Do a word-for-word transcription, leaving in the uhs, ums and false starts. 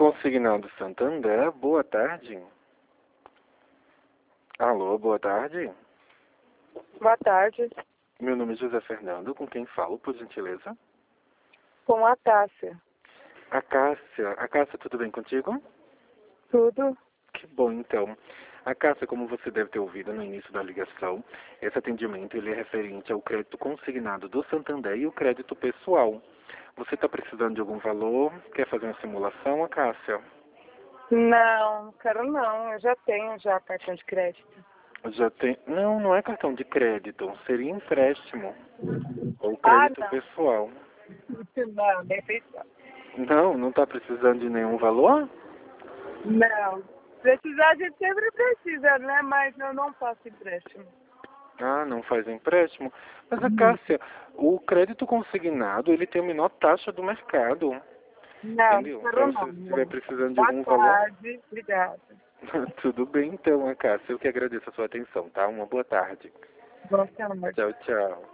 Consignado Santander, boa tarde. Alô, boa tarde. Boa tarde. Meu nome é José Fernando, com quem falo, por gentileza? Com a Tássia. A Cássia. A Cássia, tudo bem contigo? Tudo? Que bom, então. A Cássia, como você deve ter ouvido no início da ligação, esse atendimento ele é referente ao crédito consignado do Santander e o crédito pessoal. Você está precisando de algum valor? Quer fazer uma simulação, a Cássia? Não, quero não. Eu já tenho já cartão de crédito. Já tem... Não, não é cartão de crédito. Seria empréstimo. Ou Ah, crédito não. pessoal. Não, nem pensar. Não, não está precisando de nenhum valor? Não. Precisar a gente sempre precisa, né? Mas eu não faço empréstimo. Ah, não faz empréstimo? Mas a Cássia, o crédito consignado, ele tem a menor taxa do mercado. Não, Entendeu? Para quero você não. estiver não. precisando de Boa algum valor. tarde. Obrigada. Tudo bem então, a Cássia. Eu que agradeço a sua atenção, tá? Uma boa tarde. Boa tarde. Tchau, tchau.